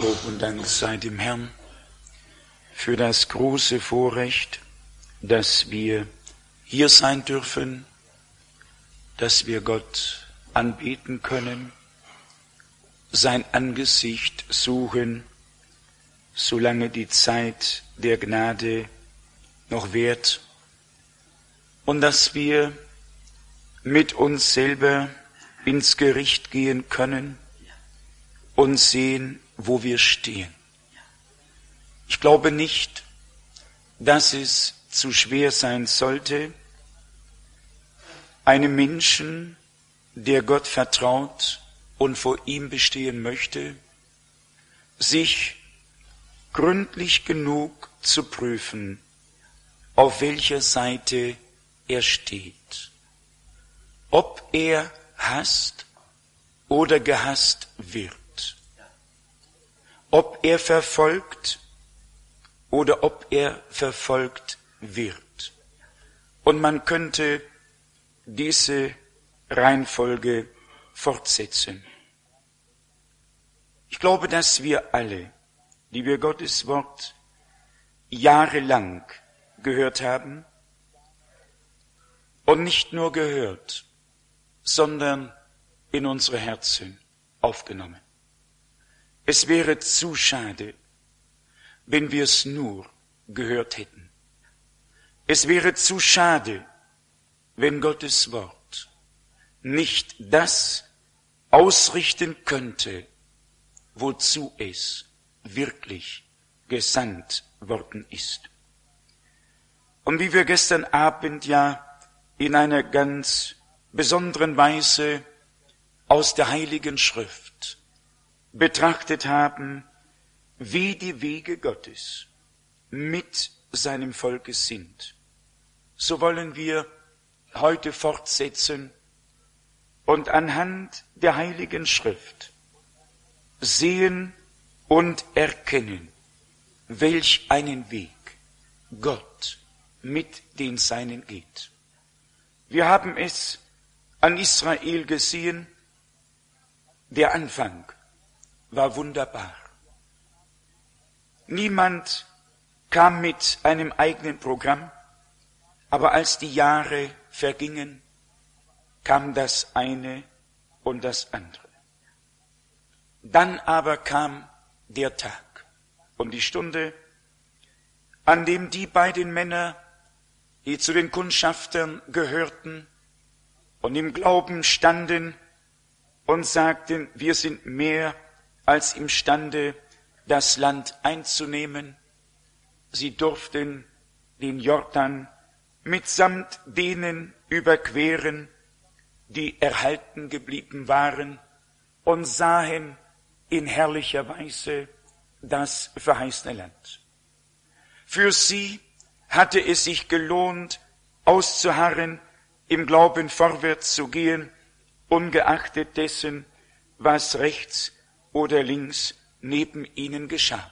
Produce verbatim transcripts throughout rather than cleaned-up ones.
Lob und Dank sei dem Herrn für das große Vorrecht, dass wir hier sein dürfen, dass wir Gott anbeten können, sein Angesicht suchen, solange die Zeit der Gnade noch währt, und dass wir mit uns selber ins Gericht gehen können und sehen, wo wir stehen. Ich glaube nicht, dass es zu schwer sein sollte, einem Menschen, der Gott vertraut und vor ihm bestehen möchte, sich gründlich genug zu prüfen, auf welcher Seite er steht, ob er hasst oder gehasst wird, ob er verfolgt oder ob er verfolgt wird. Und man könnte diese Reihenfolge fortsetzen. Ich glaube, dass wir alle, die wir Gottes Wort jahrelang gehört haben, und nicht nur gehört, sondern in unsere Herzen aufgenommen. Es wäre zu schade, wenn wir es nur gehört hätten. Es wäre zu schade, wenn Gottes Wort nicht das ausrichten könnte, wozu es wirklich gesandt worden ist. Und wie wir gestern Abend ja in einer ganz besonderen Weise aus der Heiligen Schrift betrachtet haben, wie die Wege Gottes mit seinem Volke sind, so wollen wir heute fortsetzen und anhand der Heiligen Schrift sehen und erkennen, welch einen Weg Gott mit den Seinen geht. Wir haben es an Israel gesehen, der Anfang war wunderbar. Niemand kam mit einem eigenen Programm, aber als die Jahre vergingen, kam das eine und das andere. Dann aber kam der Tag und die Stunde, an dem die beiden Männer, die zu den Kundschaftern gehörten und im Glauben standen und sagten, wir sind mehr als imstande, das Land einzunehmen. Sie durften den Jordan mitsamt denen überqueren, die erhalten geblieben waren, und sahen in herrlicher Weise das verheißene Land. Für sie hatte es sich gelohnt, auszuharren, im Glauben vorwärts zu gehen, ungeachtet dessen, was rechts oder links neben ihnen geschah.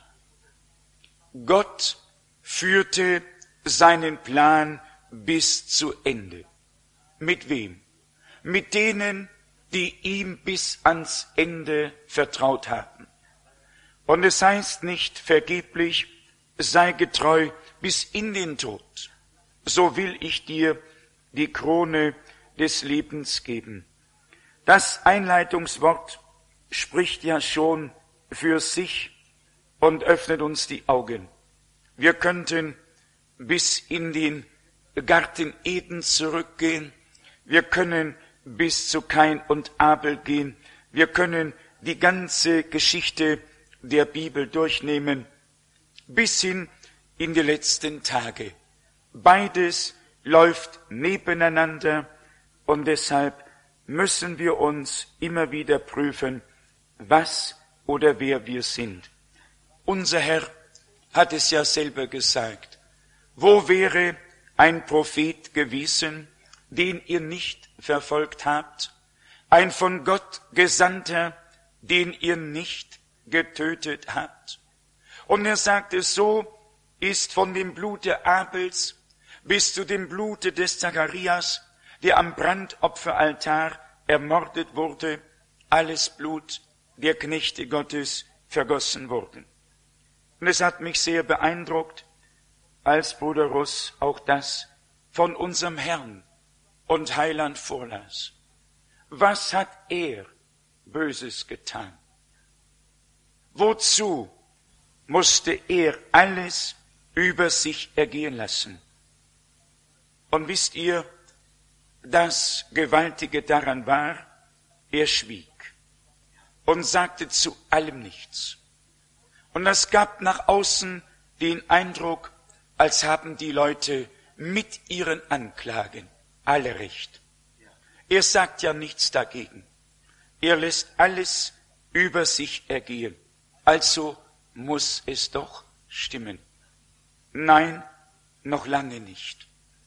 Gott führte seinen Plan bis zu Ende. Mit wem? Mit denen, die ihm bis ans Ende vertraut haben. Und es heißt nicht vergeblich, sei getreu bis in den Tod, so will ich dir die Krone des Lebens geben. Das Einleitungswort spricht ja schon für sich und öffnet uns die Augen. Wir könnten bis in den Garten Eden zurückgehen, wir können bis zu Kain und Abel gehen, wir können die ganze Geschichte der Bibel durchnehmen, bis hin in die letzten Tage. Beides läuft nebeneinander und deshalb müssen wir uns immer wieder prüfen, was oder wer wir sind. Unser Herr hat es ja selber gesagt. Wo wäre ein Prophet gewesen, den ihr nicht verfolgt habt? Ein von Gott Gesandter, den ihr nicht getötet habt? Und er sagte, so ist von dem Blute Abels bis zu dem Blute des Zacharias, der am Brandopferaltar ermordet wurde, alles Blut der Knechte Gottes vergossen wurden. Und es hat mich sehr beeindruckt, als Bruder Russ auch das von unserem Herrn und Heiland vorlas. Was hat er Böses getan? Wozu musste er alles über sich ergehen lassen? Und wisst ihr, das Gewaltige daran war, er schwieg und sagte zu allem nichts. Und das gab nach außen den Eindruck, als haben die Leute mit ihren Anklagen alle recht. Er sagt ja nichts dagegen. Er lässt alles über sich ergehen. Also muss es doch stimmen. Nein, noch lange nicht.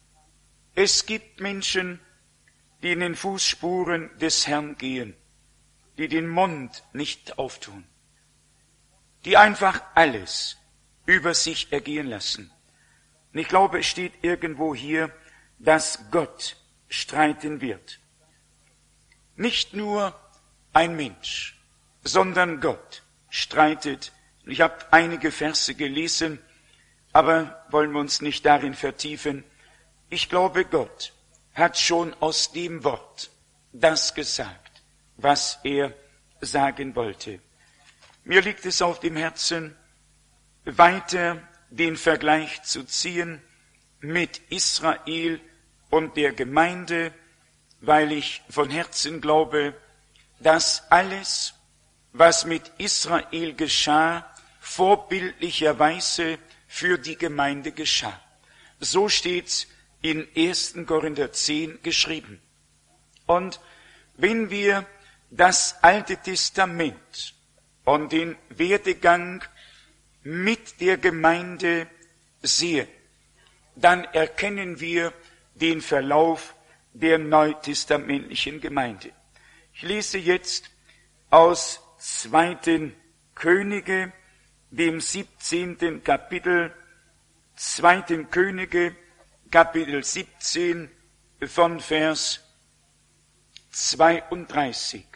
Es gibt Menschen, die in den Fußspuren des Herrn gehen, die den Mund nicht auftun, die einfach alles über sich ergehen lassen. Und ich glaube, es steht irgendwo hier, dass Gott streiten wird. Nicht nur ein Mensch, sondern Gott streitet. Ich habe einige Verse gelesen, aber wollen wir uns nicht darin vertiefen. Ich glaube, Gott hat schon aus dem Wort das gesagt, was er sagen wollte. Mir liegt es auf dem Herzen, weiter den Vergleich zu ziehen mit Israel und der Gemeinde, weil ich von Herzen glaube, dass alles, was mit Israel geschah, vorbildlicherweise für die Gemeinde geschah. So steht's in ersten Korinther zehn geschrieben. Und wenn wir das Alte Testament und den Werdegang mit der Gemeinde sehen, dann erkennen wir den Verlauf der neutestamentlichen Gemeinde. Ich lese jetzt aus zweiten Könige, dem siebzehnten Kapitel, zweiten Könige, Kapitel siebzehn, von Vers zweiunddreißig.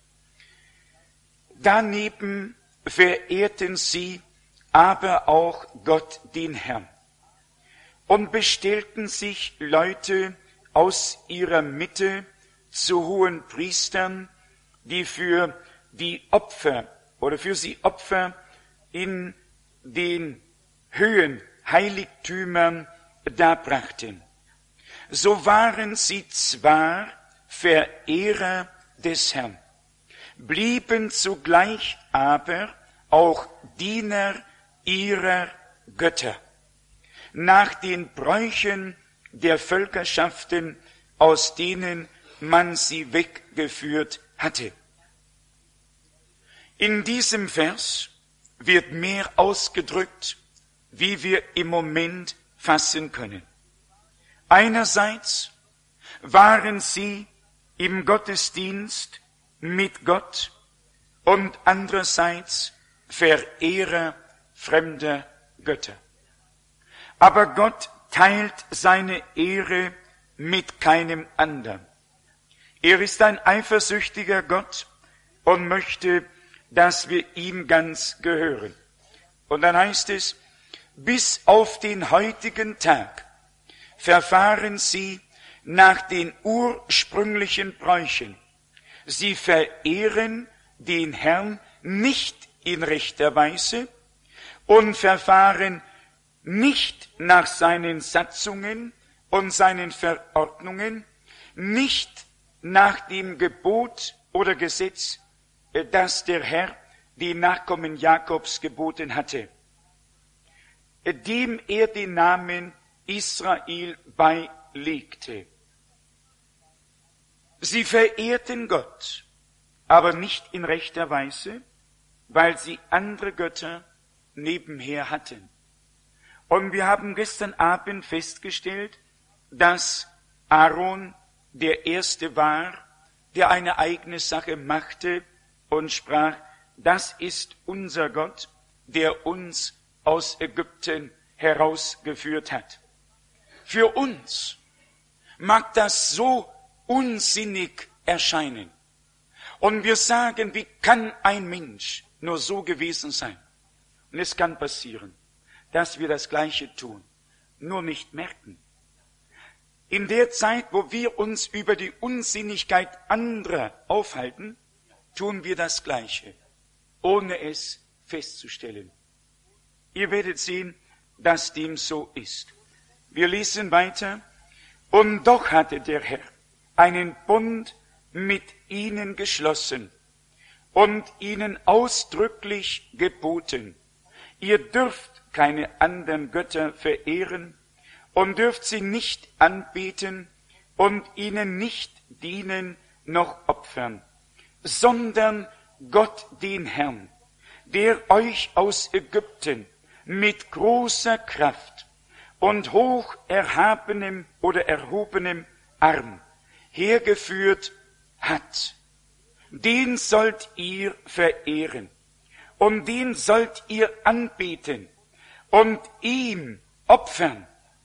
Daneben verehrten sie aber auch Gott den Herrn und bestellten sich Leute aus ihrer Mitte zu hohen Priestern, die für die Opfer oder für sie Opfer in den Höhen Heiligtümern darbrachten. So waren sie zwar Verehrer des Herrn, blieben zugleich aber auch Diener ihrer Götter, nach den Bräuchen der Völkerschaften, aus denen man sie weggeführt hatte. In diesem Vers wird mehr ausgedrückt, wie wir im Moment fassen können. Einerseits waren sie im Gottesdienst mit Gott und andererseits Verehrer fremder Götter. Aber Gott teilt seine Ehre mit keinem anderen. Er ist ein eifersüchtiger Gott und möchte, dass wir ihm ganz gehören. Und dann heißt es, bis auf den heutigen Tag verfahren sie nach den ursprünglichen Bräuchen. Sie verehren den Herrn nicht in rechter Weise und verfahren nicht nach seinen Satzungen und seinen Verordnungen, nicht nach dem Gebot oder Gesetz, das der Herr den Nachkommen Jakobs geboten hatte, dem er den Namen Israel beilegte. Sie verehrten Gott, aber nicht in rechter Weise, weil sie andere Götter nebenher hatten. Und wir haben gestern Abend festgestellt, dass Aaron der Erste war, der eine eigene Sache machte und sprach, das ist unser Gott, der uns aus Ägypten herausgeführt hat. Für uns mag das so unsinnig erscheinen. Und wir sagen, wie kann ein Mensch nur so gewesen sein. Und es kann passieren, dass wir das Gleiche tun, nur nicht merken. In der Zeit, wo wir uns über die Unsinnigkeit anderer aufhalten, tun wir das Gleiche, ohne es festzustellen. Ihr werdet sehen, dass dem so ist. Wir lesen weiter. Und doch hatte der Herr einen Bund mit ihnen geschlossen und ihnen ausdrücklich geboten: Ihr dürft keine anderen Götter verehren und dürft sie nicht anbeten und ihnen nicht dienen noch opfern, sondern Gott den Herrn, der euch aus Ägypten mit großer Kraft und hoch erhabenem oder erhobenem Arm hergeführt hat. Den sollt ihr verehren und den sollt ihr anbeten und ihm opfern.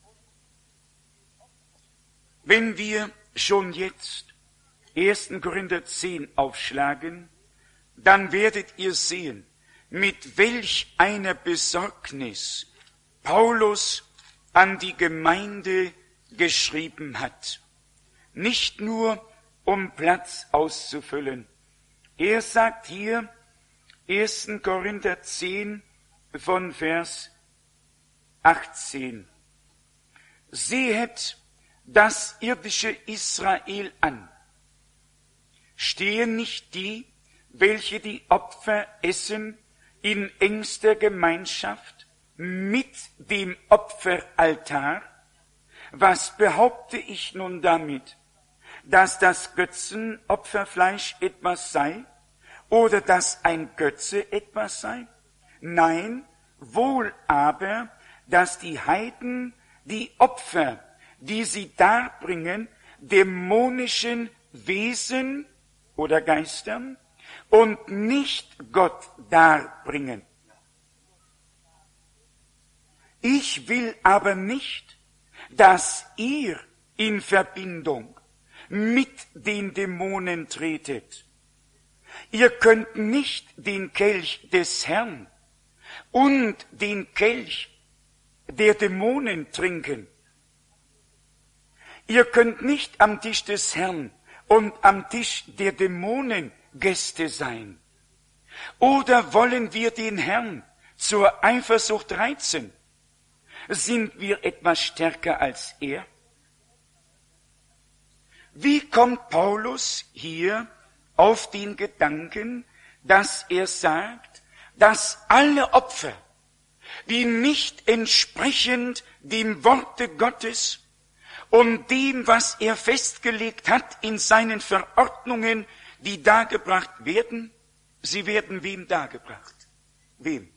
Wenn wir schon jetzt ersten Korinther zehn aufschlagen, dann werdet ihr sehen, mit welch einer Besorgnis Paulus an die Gemeinde geschrieben hat. Nicht nur, um Platz auszufüllen. Er sagt hier, ersten Korinther zehn von Vers achtzehn. Sehet das irdische Israel an. Stehen nicht die, welche die Opfer essen, in engster Gemeinschaft mit dem Opferaltar? Was behaupte ich nun damit? Dass das Götzenopferfleisch etwas sei oder dass ein Götze etwas sei? Nein, wohl aber, dass die Heiden die Opfer, die sie darbringen, dämonischen Wesen oder Geistern und nicht Gott darbringen. Ich will aber nicht, dass ihr in Verbindung mit den Dämonen tretet. Ihr könnt nicht den Kelch des Herrn und den Kelch der Dämonen trinken. Ihr könnt nicht am Tisch des Herrn und am Tisch der Dämonen Gäste sein. Oder wollen wir den Herrn zur Eifersucht reizen? Sind wir etwas stärker als er? Wie kommt Paulus hier auf den Gedanken, dass er sagt, dass alle Opfer, die nicht entsprechend dem Worte Gottes und dem, was er festgelegt hat in seinen Verordnungen, die dargebracht werden, sie werden wem dargebracht? Wem?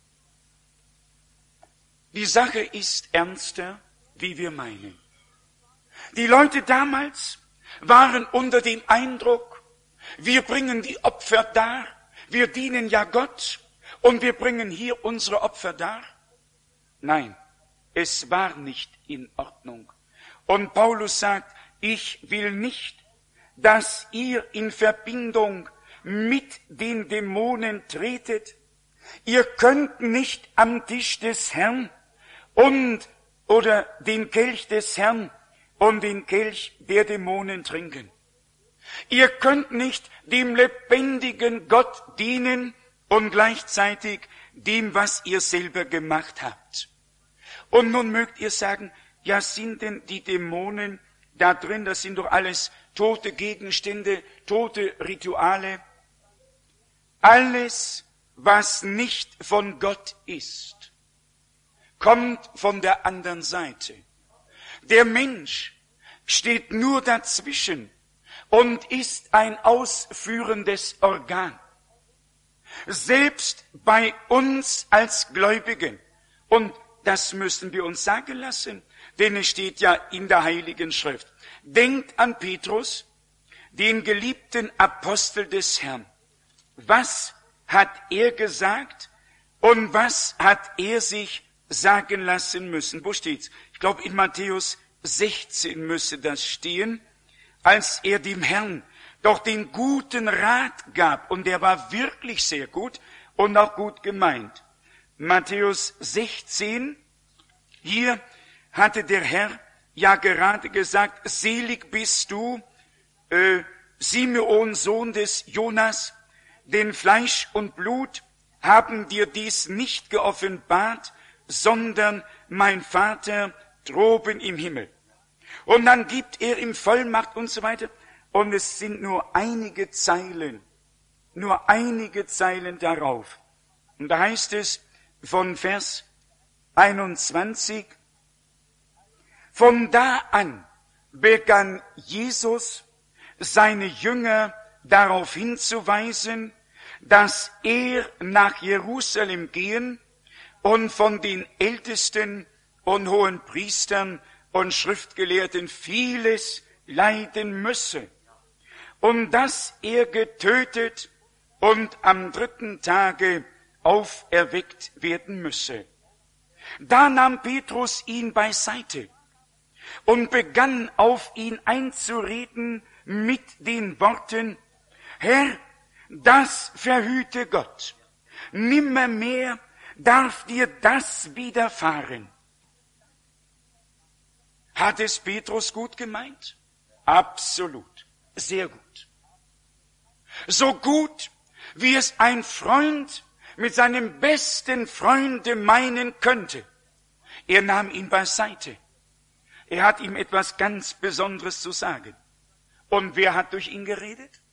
Die Sache ist ernster, wie wir meinen. Die Leute damals waren unter dem Eindruck, wir bringen die Opfer dar, wir dienen ja Gott und wir bringen hier unsere Opfer dar. Nein, es war nicht in Ordnung. Und Paulus sagt, ich will nicht, dass ihr in Verbindung mit den Dämonen tretet. Ihr könnt nicht am Tisch des Herrn und oder den Kelch des Herrn und den Kelch der Dämonen trinken. Ihr könnt nicht dem lebendigen Gott dienen und gleichzeitig dem, was ihr selber gemacht habt. Und nun mögt ihr sagen, ja, sind denn die Dämonen da drin, das sind doch alles tote Gegenstände, tote Rituale. Alles, was nicht von Gott ist, kommt von der anderen Seite. Der Mensch steht nur dazwischen und ist ein ausführendes Organ. Selbst bei uns als Gläubigen, und das müssen wir uns sagen lassen, denn es steht ja in der Heiligen Schrift. Denkt an Petrus, den geliebten Apostel des Herrn. Was hat er gesagt und was hat er sich sagen lassen müssen? Wo steht's? Ich glaube, in Matthäus sechzehn müsse das stehen, als er dem Herrn doch den guten Rat gab, und der war wirklich sehr gut, und auch gut gemeint. Matthäus sechzehn, hier hatte der Herr ja gerade gesagt, selig bist du, äh, Simeon, Sohn des Jonas, denn Fleisch und Blut haben dir dies nicht geoffenbart, sondern mein Vater droben im Himmel. Und dann gibt er ihm Vollmacht und so weiter. Und es sind nur einige Zeilen, nur einige Zeilen darauf. Und da heißt es von Vers einundzwanzig, von da an begann Jesus, seine Jünger darauf hinzuweisen, dass er nach Jerusalem gehen und von den Ältesten und hohen Priestern und Schriftgelehrten vieles leiden müsse und dass er getötet und am dritten Tage auferweckt werden müsse. Da nahm Petrus ihn beiseite und begann auf ihn einzureden mit den Worten, Herr, das verhüte Gott. Nimmermehr darf dir das widerfahren. Hat es Petrus gut gemeint? Absolut. Sehr gut. So gut, wie es ein Freund mit seinem besten Freunde meinen könnte. Er nahm ihn beiseite. Er hat ihm etwas ganz Besonderes zu sagen. Und wer hat durch ihn geredet?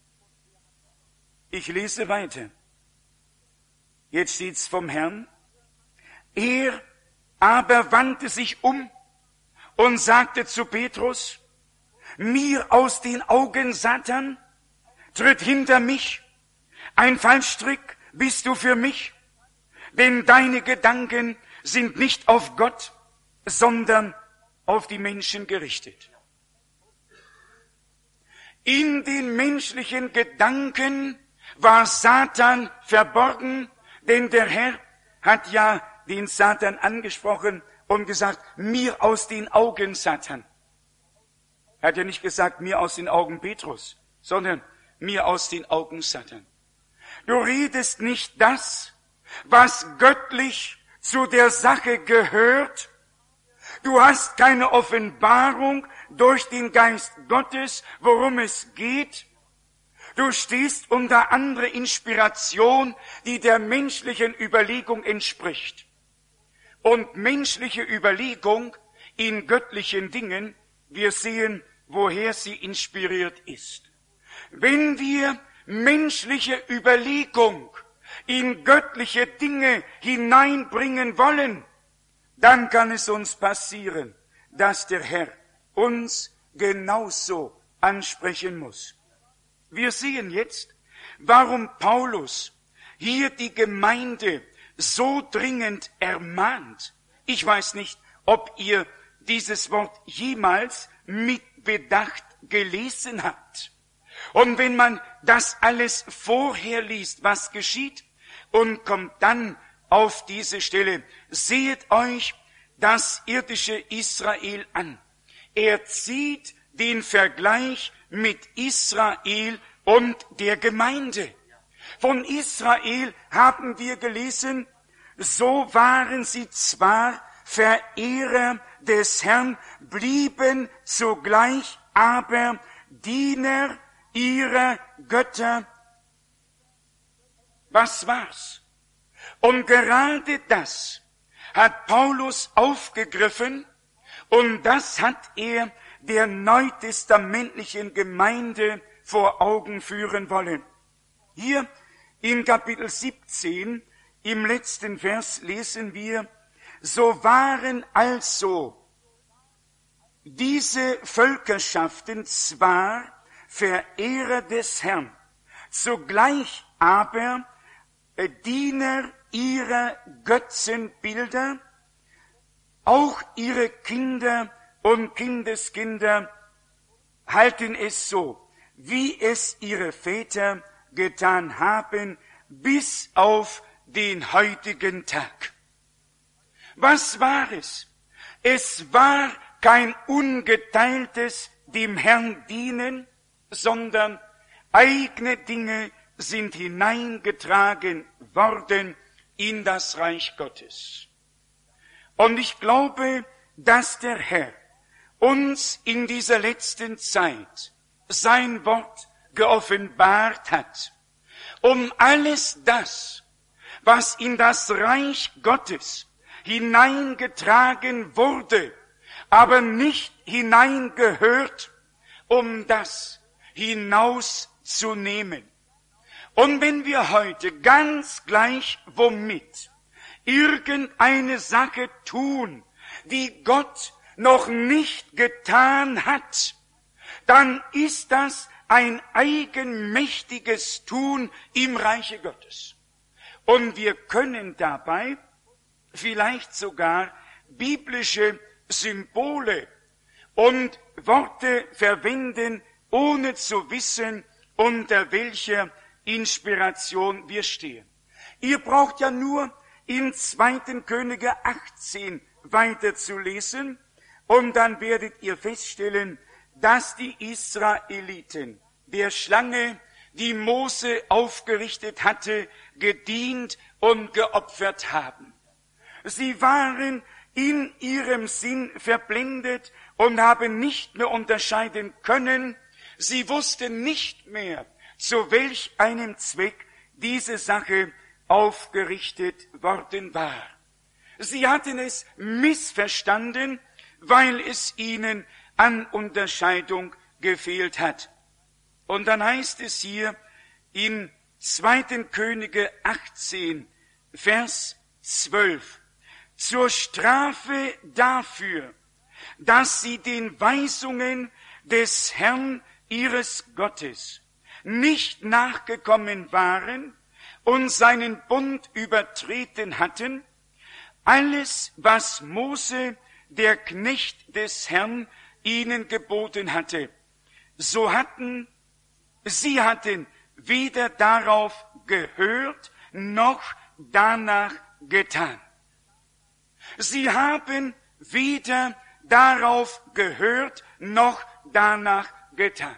Ich lese weiter. Jetzt steht's vom Herrn. Er aber wandte sich um und sagte zu Petrus, mir aus den Augen, Satan, tritt hinter mich, ein Fallstrick bist du für mich, denn deine Gedanken sind nicht auf Gott, sondern auf die Menschen gerichtet. In den menschlichen Gedanken war Satan verborgen, denn der Herr hat ja den Satan angesprochen und gesagt, mir aus den Augen, Satan. Er hat ja nicht gesagt, mir aus den Augen Petrus, sondern mir aus den Augen Satan. Du redest nicht das, was göttlich zu der Sache gehört. Du hast keine Offenbarung durch den Geist Gottes, worum es geht. Du stehst unter andere Inspiration, die der menschlichen Überlegung entspricht. Und menschliche Überlegung in göttlichen Dingen, wir sehen, woher sie inspiriert ist. Wenn wir menschliche Überlegung in göttliche Dinge hineinbringen wollen, dann kann es uns passieren, dass der Herr uns genauso ansprechen muss. Wir sehen jetzt, warum Paulus hier die Gemeinde so dringend ermahnt. Ich weiß nicht, ob ihr dieses Wort jemals mit Bedacht gelesen habt. Und wenn man das alles vorher liest, was geschieht, und kommt dann auf diese Stelle, seht euch das irdische Israel an. Er zieht den Vergleich mit Israel und der Gemeinde. Von Israel haben wir gelesen, so waren sie zwar Verehrer des Herrn, blieben zugleich aber Diener ihrer Götter. Was war's? Und gerade das hat Paulus aufgegriffen und das hat er der neutestamentlichen Gemeinde vor Augen führen wollen. Hier in Kapitel siebzehn, im letzten Vers lesen wir, so waren also diese Völkerschaften zwar Verehrer des Herrn, zugleich aber Diener ihrer Götzenbilder, auch ihre Kinder und Kindeskinder halten es so, wie es ihre Väter getan haben, bis auf den heutigen Tag. Was war es? Es war kein ungeteiltes dem Herrn dienen, sondern eigene Dinge sind hineingetragen worden in das Reich Gottes. Und ich glaube, dass der Herr uns in dieser letzten Zeit sein Wort geoffenbart hat, um alles das, was in das Reich Gottes hineingetragen wurde, aber nicht hineingehört, um das hinauszunehmen. Und wenn wir heute ganz gleich womit irgendeine Sache tun, die Gott noch nicht getan hat, dann ist das ein eigenmächtiges Tun im Reiche Gottes. Und wir können dabei vielleicht sogar biblische Symbole und Worte verwenden, ohne zu wissen, unter welcher Inspiration wir stehen. Ihr braucht ja nur in zweiten Könige achtzehn weiterzulesen, und dann werdet ihr feststellen, dass die Israeliten der Schlange, die Mose aufgerichtet hatte, gedient und geopfert haben. Sie waren in ihrem Sinn verblendet und haben nicht mehr unterscheiden können. Sie wussten nicht mehr, zu welch einem Zweck diese Sache aufgerichtet worden war. Sie hatten es missverstanden, weil es ihnen an Unterscheidung gefehlt hat. Und dann heißt es hier in zweiten Könige achtzehn, Vers zwölf, zur Strafe dafür, dass sie den Weisungen des Herrn ihres Gottes nicht nachgekommen waren und seinen Bund übertreten hatten, alles, was Mose, der Knecht des Herrn, ihnen geboten hatte, so hatten, sie hatten weder darauf gehört, noch danach getan. Sie haben weder darauf gehört, noch danach getan.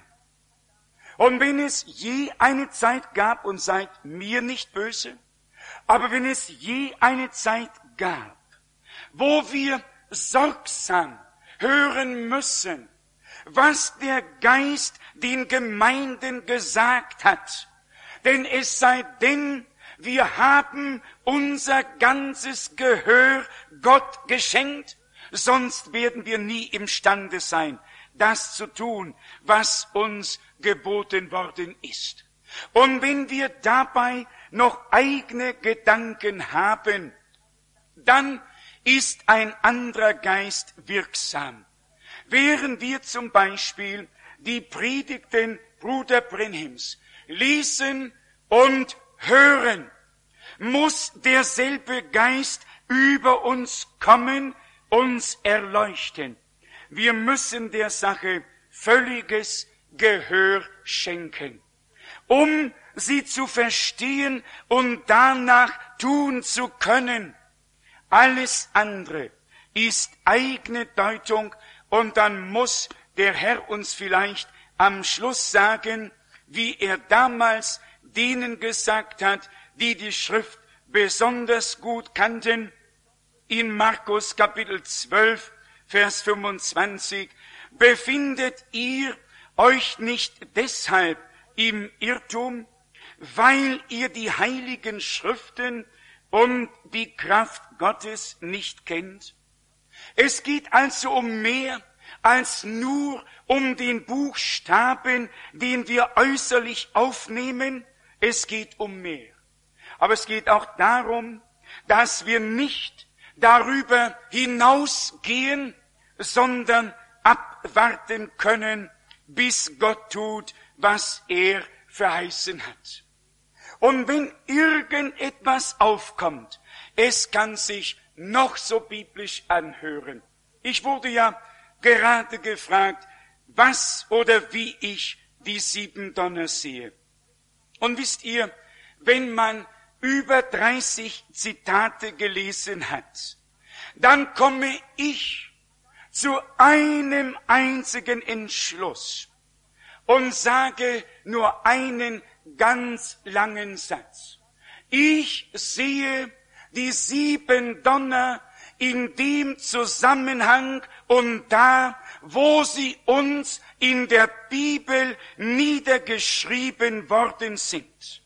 Und wenn es je eine Zeit gab, und seid mir nicht böse, aber wenn es je eine Zeit gab, wo wir sorgsam hören müssen, was der Geist den Gemeinden gesagt hat, denn es sei denn, wir haben unser ganzes Gehör Gott geschenkt, sonst werden wir nie imstande sein, das zu tun, was uns geboten worden ist. Und wenn wir dabei noch eigene Gedanken haben, dann ist ein anderer Geist wirksam. Während wir zum Beispiel die Predigten Bruder Brenhims lesen und hören, muss derselbe Geist über uns kommen, uns erleuchten. Wir müssen der Sache völliges Gehör schenken, um sie zu verstehen und danach tun zu können. Alles andere ist eigene Deutung, und dann muss der Herr uns vielleicht am Schluss sagen, wie er damals denen gesagt hat, die die Schrift besonders gut kannten, in Markus Kapitel zwölf, Vers fünfundzwanzig, befindet ihr euch nicht deshalb im Irrtum, weil ihr die heiligen Schriften und die Kraft Gottes nicht kennt? Es geht also um mehr als nur um den Buchstaben, den wir äußerlich aufnehmen. Es geht um mehr. Aber es geht auch darum, dass wir nicht darüber hinausgehen, sondern abwarten können, bis Gott tut, was er verheißen hat. Und wenn irgendetwas aufkommt, es kann sich noch so biblisch anhören. Ich wurde ja gerade gefragt, was oder wie ich die sieben Donner sehe. Und wisst ihr, wenn man über dreißig Zitate gelesen hat, dann komme ich zu einem einzigen Entschluss und sage nur einen ganz langen Satz. Ich sehe die sieben Donner in dem Zusammenhang und da, wo sie uns in der Bibel niedergeschrieben worden sind.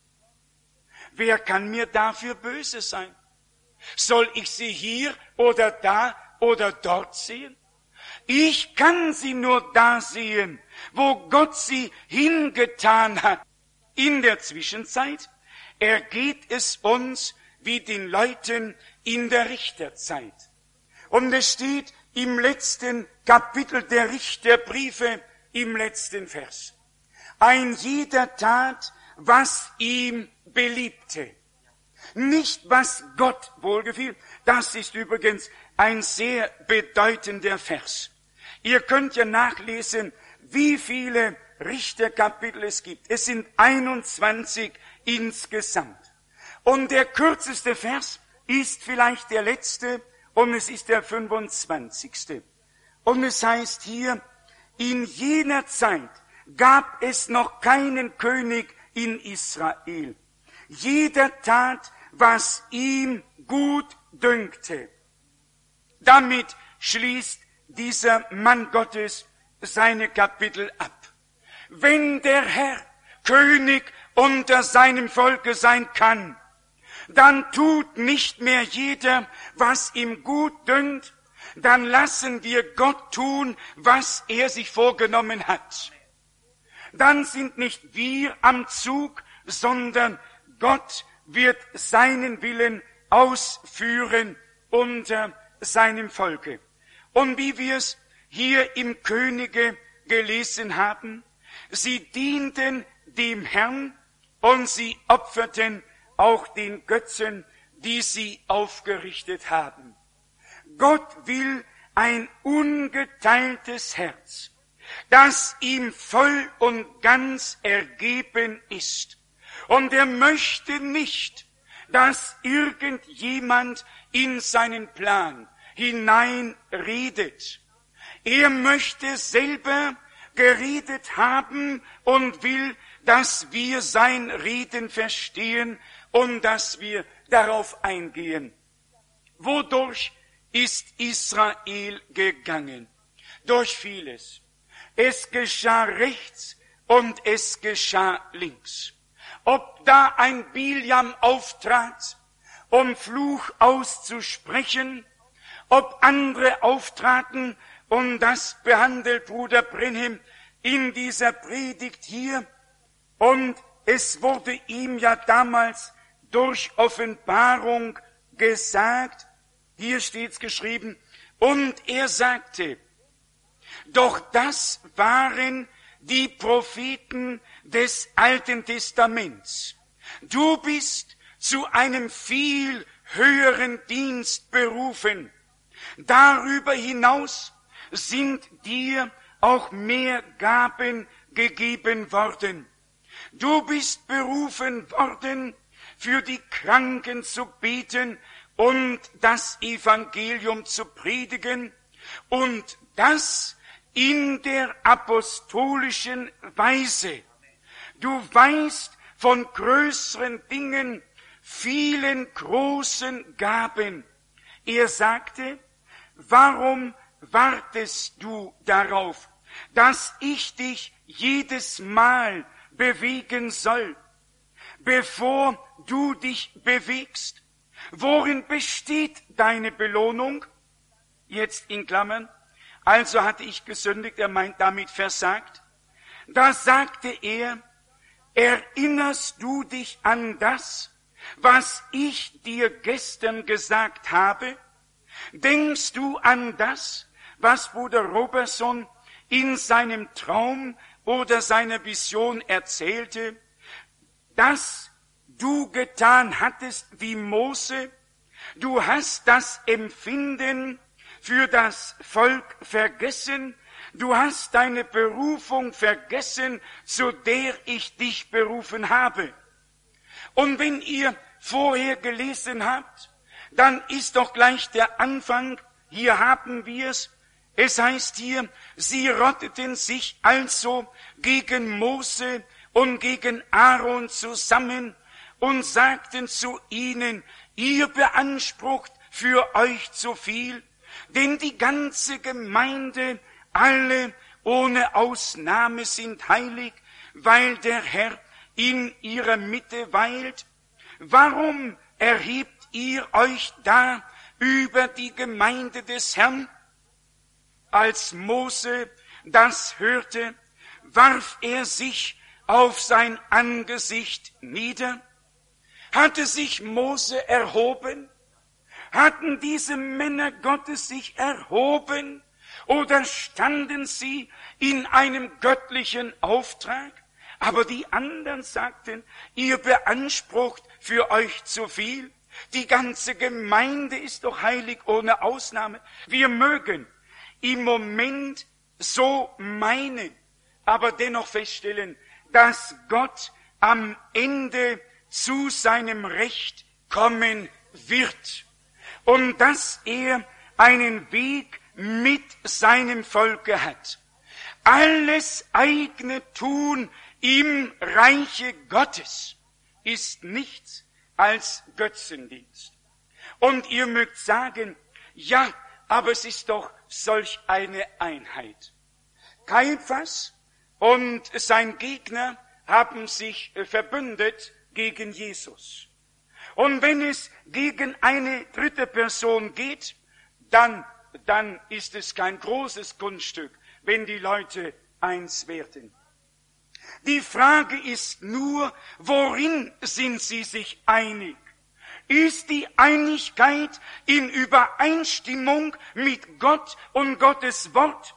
Wer kann mir dafür böse sein? Soll ich sie hier oder da oder dort sehen? Ich kann sie nur da sehen, wo Gott sie hingetan hat. In der Zwischenzeit ergeht es uns wie den Leuten in der Richterzeit. Und es steht im letzten Kapitel der Richterbriefe, im letzten Vers: Ein jeder tat, was ihm beliebte. Nicht, was Gott wohlgefiel. Das ist übrigens ein sehr bedeutender Vers. Ihr könnt ja nachlesen, wie viele Richterkapitel es gibt. Es sind einundzwanzig insgesamt. Und der kürzeste Vers ist vielleicht der letzte, und es ist der fünfundzwanzigste. Und es heißt hier: In jener Zeit gab es noch keinen König in Israel. Jeder tat, was ihm gut dünkte. Damit schließt dieser Mann Gottes seine Kapitel ab. Wenn der Herr König unter seinem Volke sein kann, dann tut nicht mehr jeder, was ihm gut dünkt, dann lassen wir Gott tun, was er sich vorgenommen hat. Dann sind nicht wir am Zug, sondern Gott wird seinen Willen ausführen unter seinem Volke. Und wie wir es hier im Könige gelesen haben, sie dienten dem Herrn und sie opferten auch den Götzen, die sie aufgerichtet haben. Gott will ein ungeteiltes Herz, das ihm voll und ganz ergeben ist. Und er möchte nicht, dass irgendjemand in seinen Plan hineinredet. Er möchte selber geredet haben und will, dass wir sein Reden verstehen und dass wir darauf eingehen. Wodurch ist Israel gegangen? Durch vieles. Es geschah rechts und es geschah links. Ob da ein Biljam auftrat, um Fluch auszusprechen, ob andere auftraten, und das behandelt Bruder Brenhem in dieser Predigt hier, und es wurde ihm ja damals durch Offenbarung gesagt, hier steht's geschrieben, und er sagte, doch das waren die Propheten des Alten Testaments. Du bist zu einem viel höheren Dienst berufen. Darüber hinaus sind dir auch mehr Gaben gegeben worden. Du bist berufen worden, für die Kranken zu beten und das Evangelium zu predigen, und das in der apostolischen Weise. Du weißt von größeren Dingen, vielen großen Gaben. Er sagte, warum wartest du darauf, dass ich dich jedes Mal bewegen soll, bevor du dich bewegst? Worin besteht deine Belohnung? Jetzt in Klammern. Also hatte ich gesündigt, er meint damit versagt. Da sagte er, erinnerst du dich an das, was ich dir gestern gesagt habe? Denkst du an das, was Bruder Robertson in seinem Traum oder seiner Vision erzählte, dass du getan hattest wie Mose? Du hast das Empfinden für das Volk vergessen. Du hast deine Berufung vergessen, zu der ich dich berufen habe. Und wenn ihr vorher gelesen habt, dann ist doch gleich der Anfang, hier haben wir es, es heißt hier, sie rotteten sich also gegen Mose und gegen Aaron zusammen und sagten zu ihnen, ihr beansprucht für euch zu viel, denn die ganze Gemeinde, alle ohne Ausnahme sind heilig, weil der Herr in ihrer Mitte weilt. Warum erhebt ihr euch da über die Gemeinde des Herrn? Als Mose das hörte, warf er sich auf sein Angesicht nieder. Hatte sich Mose erhoben? Hatten diese Männer Gottes sich erhoben? Oder standen sie in einem göttlichen Auftrag? Aber die anderen sagten, ihr beansprucht für euch zu viel. Die ganze Gemeinde ist doch heilig ohne Ausnahme. Wir mögen im Moment so meinen, aber dennoch feststellen, dass Gott am Ende zu seinem Recht kommen wird und dass er einen Weg mit seinem Volke hat. Alles eigene Tun im Reiche Gottes ist nichts als Götzendienst. Und ihr mögt sagen, ja, aber es ist doch solch eine Einheit. Kaiphas und sein Gegner haben sich verbündet gegen Jesus. Und wenn es gegen eine dritte Person geht, dann, dann ist es kein großes Kunststück, wenn die Leute eins werden. Die Frage ist nur, worin sind sie sich einig? Ist die Einigkeit in Übereinstimmung mit Gott und Gottes Wort?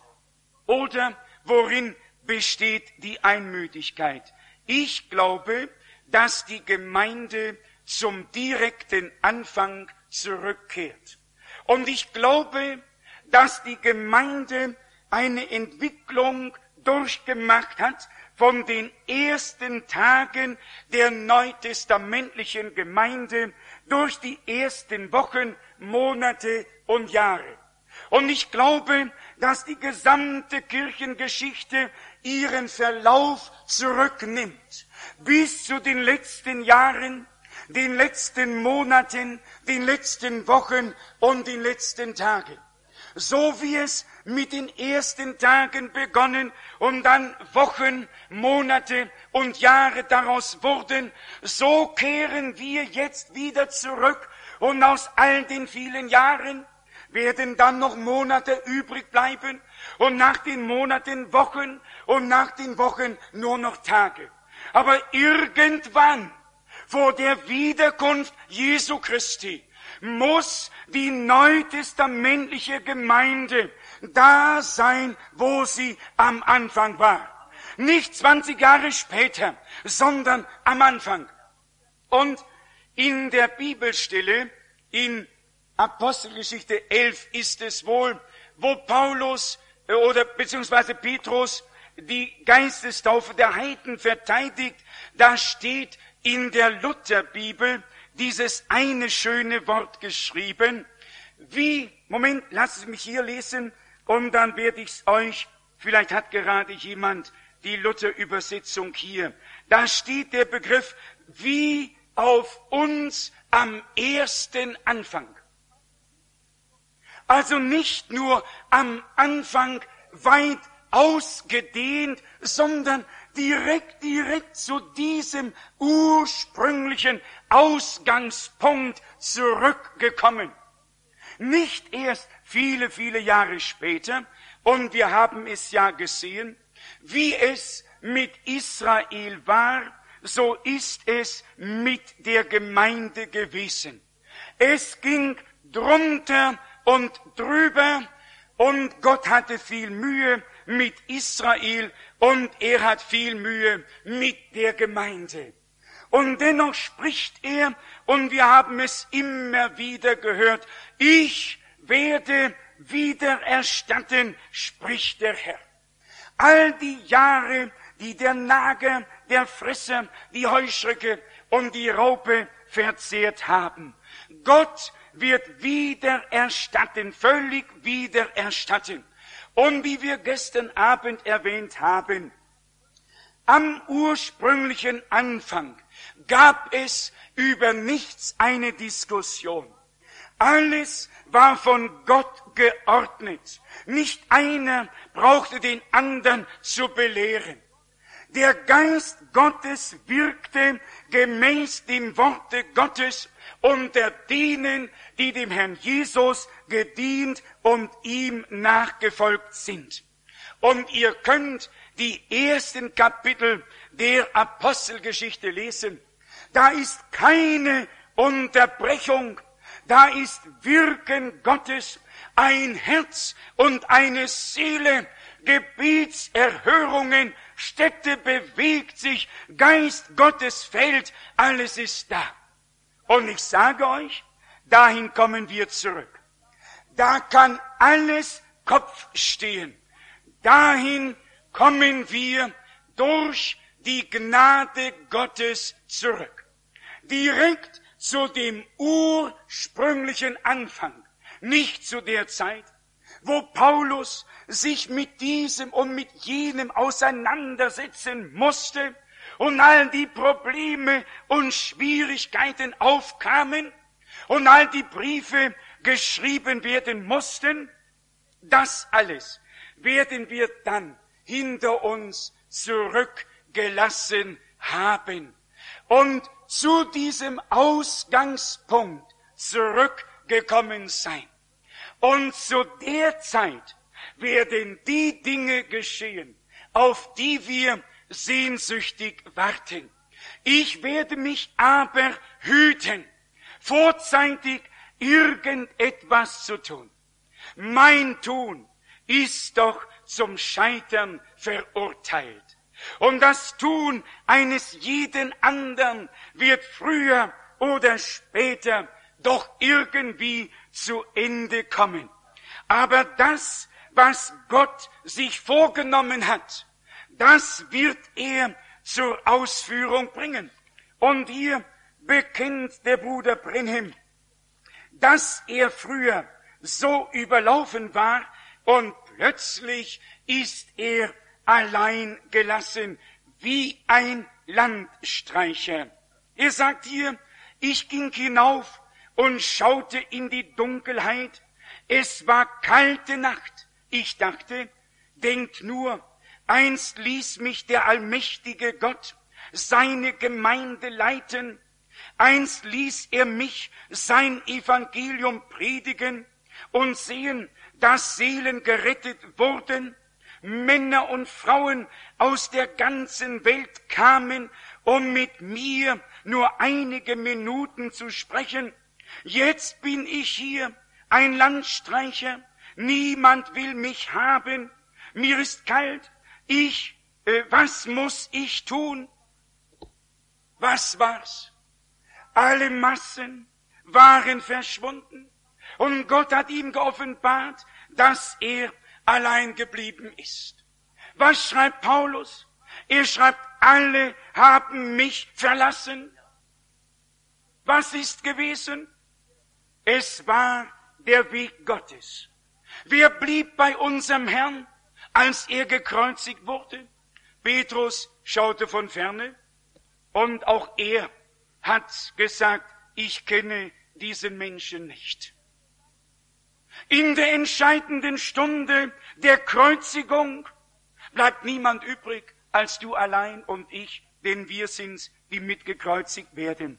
Oder worin besteht die Einmütigkeit? Ich glaube, dass die Gemeinde zum direkten Anfang zurückkehrt. Und ich glaube, dass die Gemeinde eine Entwicklung durchgemacht hat von den ersten Tagen der neutestamentlichen Gemeinde durch die ersten Wochen, Monate und Jahre. Und ich glaube, dass die gesamte Kirchengeschichte ihren Verlauf zurücknimmt, bis zu den letzten Jahren, den letzten Monaten, den letzten Wochen und den letzten Tagen. So wie es mit den ersten Tagen begonnen und dann Wochen, Monate und Jahre daraus wurden, so kehren wir jetzt wieder zurück und aus all den vielen Jahren werden dann noch Monate übrig bleiben und nach den Monaten Wochen und nach den Wochen nur noch Tage. Aber irgendwann vor der Wiederkunft Jesu Christi muss die neutestamentliche Gemeinde da sein, wo sie am Anfang war. Nicht zwanzig Jahre später, sondern am Anfang. Und in der Bibelstelle, in Apostelgeschichte elf ist es wohl, wo Paulus oder beziehungsweise Petrus die Geistestaufe der Heiden verteidigt, da steht in der Lutherbibel dieses eine schöne Wort geschrieben, wie, Moment, lasst es mich hier lesen, und dann werde ich es euch, vielleicht hat gerade jemand die Luther-Übersetzung hier, da steht der Begriff, wie auf uns am ersten Anfang. Also nicht nur am Anfang weit ausgedehnt, sondern direkt, direkt zu diesem ursprünglichen Ausgangspunkt zurückgekommen. Nicht erst viele, viele Jahre später, und wir haben es ja gesehen, wie es mit Israel war, so ist es mit der Gemeinde gewesen. Es ging drunter und drüber, und Gott hatte viel Mühe mit Israel und er hat viel Mühe mit der Gemeinde. Und dennoch spricht er, und wir haben es immer wieder gehört, ich werde wieder erstatten, spricht der Herr. All die Jahre, die der Nager, der Fresser, die Heuschrecke und die Raupe verzehrt haben. Gott wird wieder erstatten, völlig wieder erstatten. Und wie wir gestern Abend erwähnt haben, Am ursprünglichen Anfang gab es über nichts eine Diskussion. Alles war von Gott geordnet. Nicht einer brauchte den anderen zu belehren. Der Geist Gottes wirkte gemäß dem Worte Gottes unter denen, die dem Herrn Jesus gedient und ihm nachgefolgt sind. Und ihr könnt die ersten Kapitel der Apostelgeschichte lesen. Da ist keine Unterbrechung, da ist Wirken Gottes, ein Herz und eine Seele, Gebetserhörungen, Städte bewegt sich, Geist Gottes fällt, alles ist da. Und ich sage euch, dahin kommen wir zurück. Da kann alles Kopf stehen. Dahin kommen wir durch die Gnade Gottes zurück. Direkt zu dem ursprünglichen Anfang, nicht zu der Zeit, wo Paulus sich mit diesem und mit jenem auseinandersetzen musste und all die Probleme und Schwierigkeiten aufkamen und all die Briefe geschrieben werden mussten. Das alles werden wir dann hinter uns zurückgelassen haben und zu diesem Ausgangspunkt zurückgekommen sein. Und zu der Zeit werden die Dinge geschehen, auf die wir sehnsüchtig warten. Ich werde mich aber hüten, vorzeitig irgendetwas zu tun. Mein Tun ist doch zum Scheitern verurteilt. Und das Tun eines jeden anderen wird früher oder später doch irgendwie zu Ende kommen. Aber das, was Gott sich vorgenommen hat, das wird er zur Ausführung bringen. Und hier bekennt der Bruder Brenhem, dass er früher so überlaufen war und plötzlich ist er allein gelassen wie ein Landstreicher. Er sagt hier, ich ging hinauf und schaute in die Dunkelheit. Es war kalte Nacht. Ich dachte, denkt nur, einst ließ mich der allmächtige Gott seine Gemeinde leiten. Einst ließ er mich sein Evangelium predigen und sehen, dass Seelen gerettet wurden. Männer und Frauen aus der ganzen Welt kamen, um mit mir nur einige Minuten zu sprechen. Jetzt bin ich hier, ein Landstreicher, niemand will mich haben, mir ist kalt, ich, äh, was muss ich tun? Was war's? Alle Massen waren verschwunden und Gott hat ihm geoffenbart, dass er allein geblieben ist. Was schreibt Paulus? Er schreibt, alle haben mich verlassen. Was ist gewesen? Es war der Weg Gottes. Wer blieb bei unserem Herrn, als er gekreuzigt wurde? Petrus schaute von ferne und auch er hat gesagt, ich kenne diesen Menschen nicht. In der entscheidenden Stunde der Kreuzigung bleibt niemand übrig als du allein und ich, denn wir sind's, die mitgekreuzigt werden.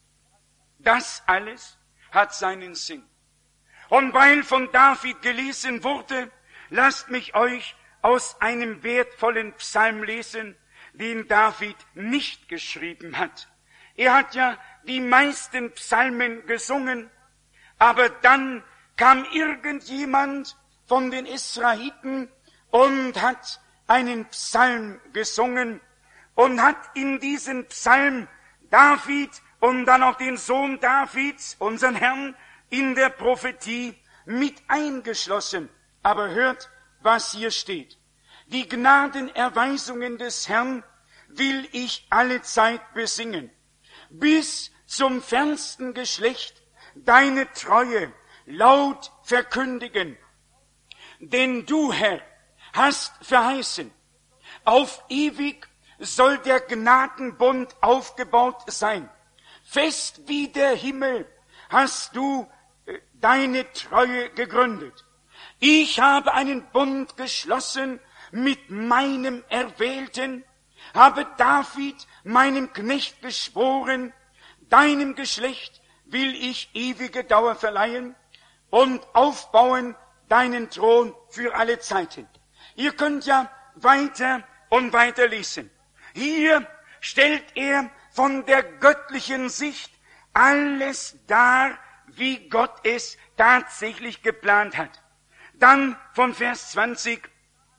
Das alles hat seinen Sinn. Und weil von David gelesen wurde, lasst mich euch aus einem wertvollen Psalm lesen, den David nicht geschrieben hat. Er hat ja die meisten Psalmen gesungen, aber dann kam irgendjemand von den Israeliten und hat einen Psalm gesungen und hat in diesen Psalm David und dann auch den Sohn Davids, unseren Herrn, in der Prophetie mit eingeschlossen. Aber hört, was hier steht. Die Gnadenerweisungen des Herrn will ich allezeit besingen, bis zum fernsten Geschlecht deine Treue laut verkündigen. Denn du, Herr, hast verheißen, auf ewig soll der Gnadenbund aufgebaut sein. Fest wie der Himmel hast du deine Treue gegründet. Ich habe einen Bund geschlossen mit meinem Erwählten, habe David, meinem Knecht, geschworen, deinem Geschlecht will ich ewige Dauer verleihen und aufbauen deinen Thron für alle Zeiten. Ihr könnt ja weiter und weiter lesen. Hier stellt er von der göttlichen Sicht alles dar, wie Gott es tatsächlich geplant hat. Dann von Vers zwanzig.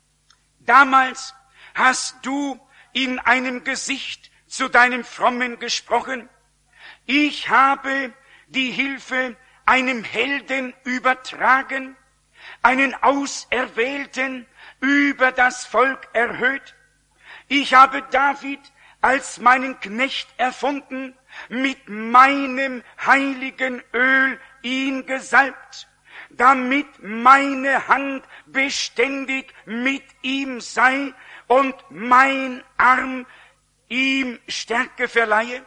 Damals hast du in einem Gesicht zu deinem Frommen gesprochen. Ich habe die Hilfe einem Helden übertragen, einen Auserwählten über das Volk erhöht. Ich habe David als meinen Knecht erfunden, mit meinem heiligen Öl ihn gesalbt, damit meine Hand beständig mit ihm sei und mein Arm ihm Stärke verleihe.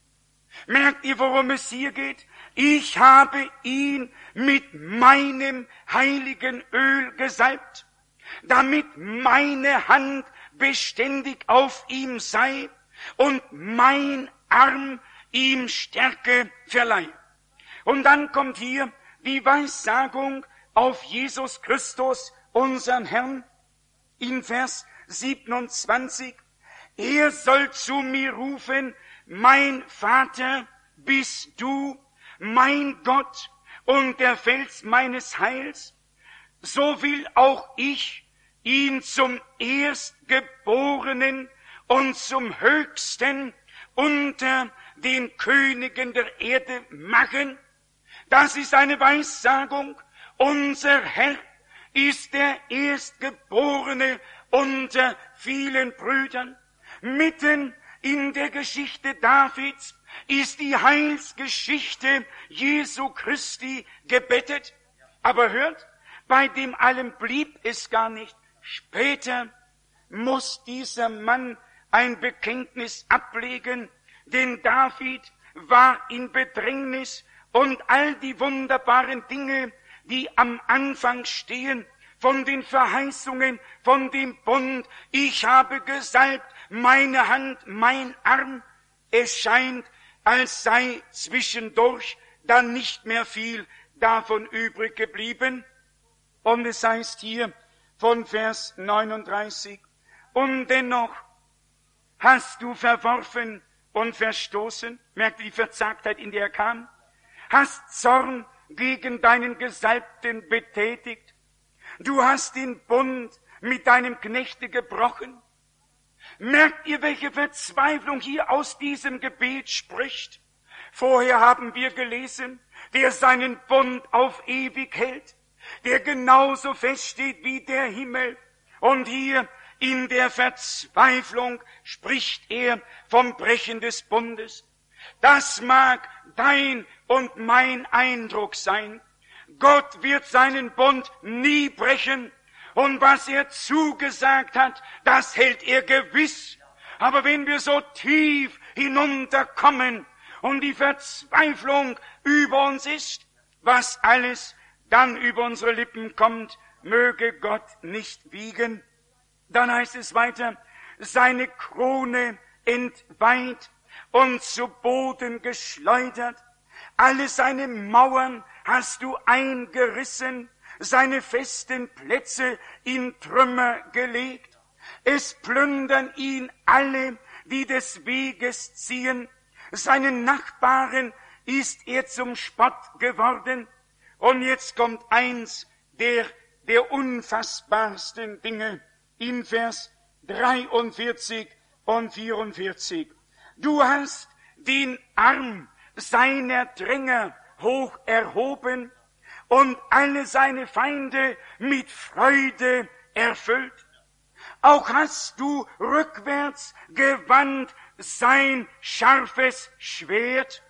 Merkt ihr, worum es hier geht? Ich habe ihn mit meinem heiligen Öl gesalbt, damit meine Hand beständig auf ihm sei und mein Arm ihm Stärke verleihe. Und dann kommt hier die Weissagung auf Jesus Christus, unseren Herrn, in Vers siebenundzwanzig. Er soll zu mir rufen, mein Vater bist du, mein Gott und der Fels meines Heils. So will auch ich ihn zum Erstgeborenen und zum Höchsten unter den Königen der Erde machen. Das ist eine Weissagung. Unser Herr ist der Erstgeborene unter vielen Brüdern. Mitten in der Geschichte Davids ist die Heilsgeschichte Jesu Christi gebettet. Aber hört, bei dem allem blieb es gar nicht. Später muss dieser Mann ein Bekenntnis ablegen, denn David war in Bedrängnis und all die wunderbaren Dinge, die am Anfang stehen, von den Verheißungen, von dem Bund, ich habe gesalbt, meine Hand, mein Arm, es scheint, als sei zwischendurch dann nicht mehr viel davon übrig geblieben. Und es heißt hier von Vers neununddreißig, und dennoch hast du verworfen und verstoßen, merkt die Verzagtheit, in der er kam, hast Zorn gegen deinen Gesalbten betätigt, du hast den Bund mit deinem Knechte gebrochen. Merkt ihr, welche Verzweiflung hier aus diesem Gebet spricht? Vorher haben wir gelesen, der seinen Bund auf ewig hält, der genauso feststeht wie der Himmel. Und hier in der Verzweiflung spricht er vom Brechen des Bundes. Das mag dein und mein Eindruck sein. Gott wird seinen Bund nie brechen. Und was er zugesagt hat, das hält er gewiss. Aber wenn wir so tief hinunterkommen und die Verzweiflung über uns ist, was alles dann über unsere Lippen kommt, möge Gott nicht wiegen. Dann heißt es weiter, seine Krone entweiht und zu Boden geschleudert. Alle seine Mauern hast du eingerissen, seine festen Plätze in Trümmer gelegt. Es plündern ihn alle, die des Weges ziehen. Seinen Nachbarn ist er zum Spott geworden. Und jetzt kommt eins der, der unfassbarsten Dinge in Vers dreiundvierzig und vierundvierzig. Du hast den Arm seiner Dränger hoch erhoben und alle seine Feinde mit Freude erfüllt. Auch hast du rückwärts gewandt sein scharfes Schwert.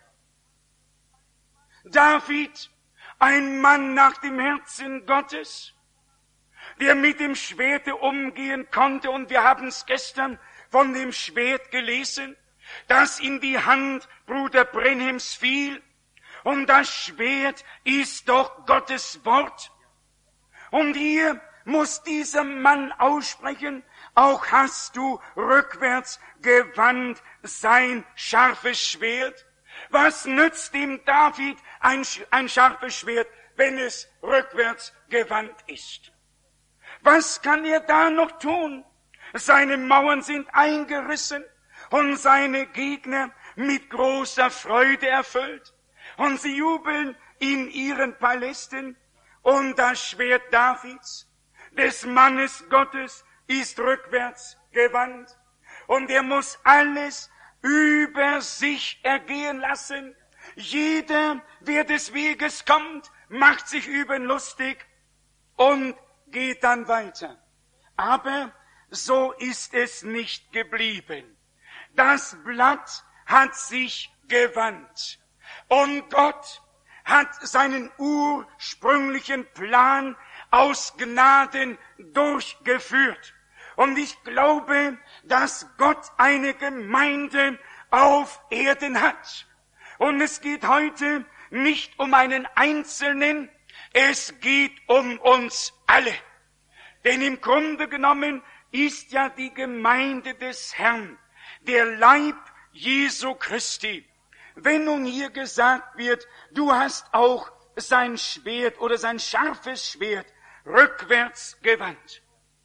David, ein Mann nach dem Herzen Gottes, der mit dem Schwerte umgehen konnte, und wir haben es gestern von dem Schwert gelesen, das in die Hand Bruder Branhams fiel. Und das Schwert ist doch Gottes Wort. Und hier muss dieser Mann aussprechen, auch hast du rückwärts gewandt sein scharfes Schwert. Was nützt dem David ein, ein scharfes Schwert, wenn es rückwärts gewandt ist? Was kann er da noch tun? Seine Mauern sind eingerissen und seine Gegner mit großer Freude erfüllt. Und sie jubeln in ihren Palästen. Und das Schwert Davids, des Mannes Gottes, ist rückwärts gewandt. Und er muss alles über sich ergehen lassen. Jeder, der des Weges kommt, macht sich über ihn lustig und geht dann weiter. Aber so ist es nicht geblieben. Das Blatt hat sich gewandt. Und Gott hat seinen ursprünglichen Plan aus Gnaden durchgeführt. Und ich glaube, dass Gott eine Gemeinde auf Erden hat. Und es geht heute nicht um einen Einzelnen, es geht um uns alle. Denn im Grunde genommen ist ja die Gemeinde des Herrn, der Leib Jesu Christi. Wenn nun hier gesagt wird, du hast auch sein Schwert oder sein scharfes Schwert rückwärts gewandt.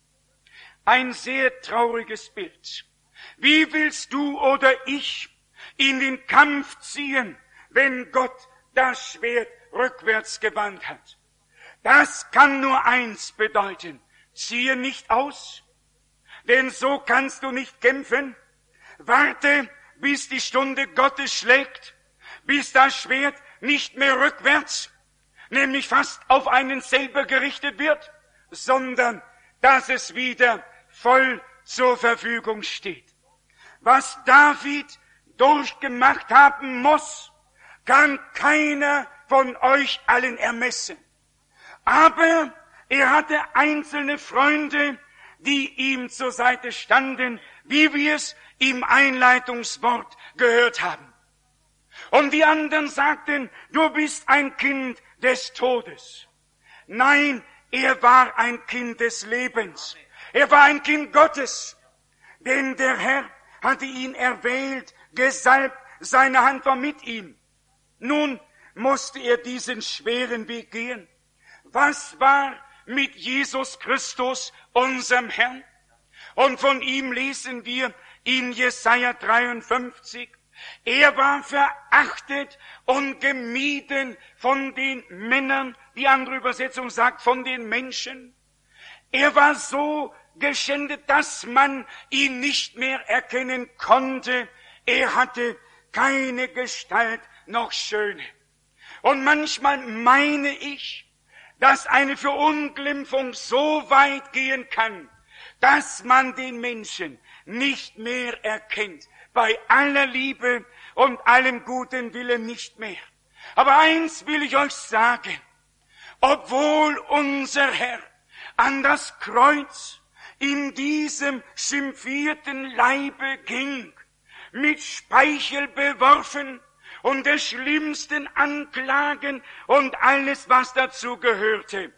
Ein sehr trauriges Bild. Wie willst du oder ich in den Kampf ziehen, wenn Gott das Schwert rückwärts gewandt hat? Das kann nur eins bedeuten: Ziehe nicht aus, denn so kannst du nicht kämpfen. Warte, bis die Stunde Gottes schlägt, bis das Schwert nicht mehr rückwärts, nämlich fast auf einen selber gerichtet wird, sondern dass es wieder voll zur Verfügung steht. Was David durchgemacht haben muss, kann keiner von euch allen ermessen. Aber er hatte einzelne Freunde, die ihm zur Seite standen, wie wir es im Einleitungswort gehört haben. Und die anderen sagten, du bist ein Kind des Todes. Nein, er war ein Kind des Lebens. Er war ein Kind Gottes. Denn der Herr hatte ihn erwählt, gesalbt, seine Hand war mit ihm. Nun musste er diesen schweren Weg gehen. Was war mit Jesus Christus, unserem Herrn? Und von ihm lesen wir in Jesaja dreiundfünfzig, er war verachtet und gemieden von den Männern, die andere Übersetzung sagt, von den Menschen. Er war so geschändet, dass man ihn nicht mehr erkennen konnte. Er hatte keine Gestalt noch Schöne. Und manchmal meine ich, dass eine Verunglimpfung so weit gehen kann, dass man den Menschen nicht mehr erkennt. Bei aller Liebe und allem guten Willen nicht mehr. Aber eins will ich euch sagen, obwohl unser Herr an das Kreuz in diesem schimpfierten Leibe ging, mit Speichel beworfen und der schlimmsten Anklagen und alles, was dazu gehörte.